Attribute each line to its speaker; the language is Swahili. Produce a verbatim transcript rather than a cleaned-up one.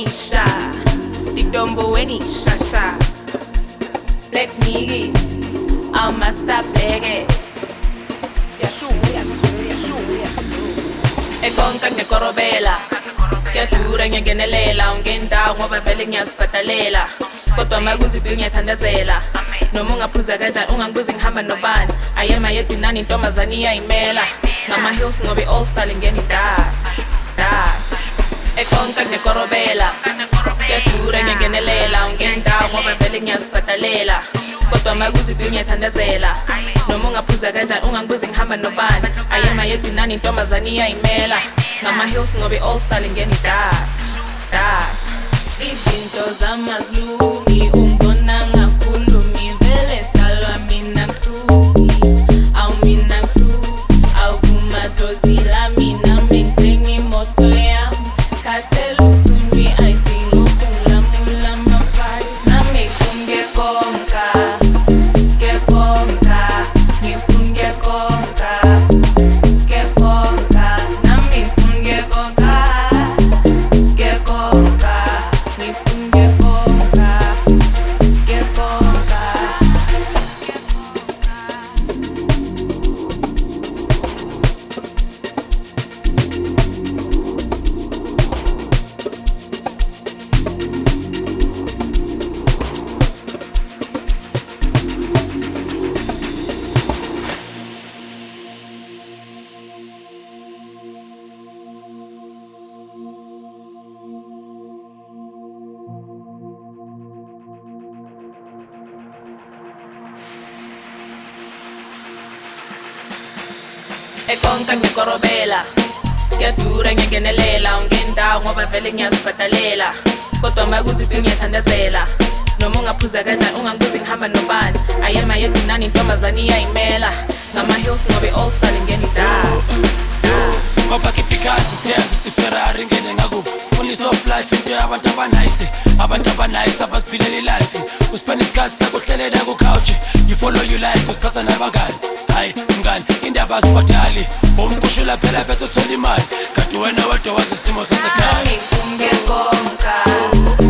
Speaker 1: Nisha, Didombo Weni Shasha, Black Niggy, I'm a stop leg. Yashu, Yashu, Yashu, Yashu. E conca ne corobela, che tu regni genelela, un genda, un uova beligna spatalela. Kodwa makuzi piunya thandazela noma ungaphuza kanjani ungangibuzi ngihamba nobani ayema yedwa nani intombazane iyayimela ngama hills ngobe all star ngeni da da ekonka nekorobela kedure ngengenelela ungenda ngoba vele ngiyasibhadalela kodwa makuzi piunya thandazela noma ungaphuza kanjani ungangibuzi ngihamba nobani ayema yedwa nani intombazane iyayimela ngama hills ngobe all star ngeni da da izinto zamazlumi umbona ngakhulumi vele stalwa mina mhluphi awu mina mhluphi awuvuma dozila mina mengithenga imoto yami khathela uthunywi ayisilokulamula mafari nami kungekonka ngekonka ngifunge konka ngekonka nami ngifunge konka ngekonka ekonka ngikorobela kuyadura ngiyangenelela ungenda ngoba vele ngiyazibhadalela kodwa makuzi piunya thandazela noma ungaphuza kanjani ungangibuzi ngihamba nobani ayema yedwa nani intombazane iyayimela ngama hills ngobe all star ngeni da
Speaker 2: ngoba kipikati tenza uthi Ferrari ngene ngakubo full of life into yabantu abanice abantu abanice abaziphilela ilife uspend isikhathi sakho uhlelela ku couch you follow your life usiqhatha nabangani hayi mngani indaba azibhadali umqushula phela bethu thola imali kanti wena wedwa wazi isimo sasekhaya
Speaker 1: nami kungekonka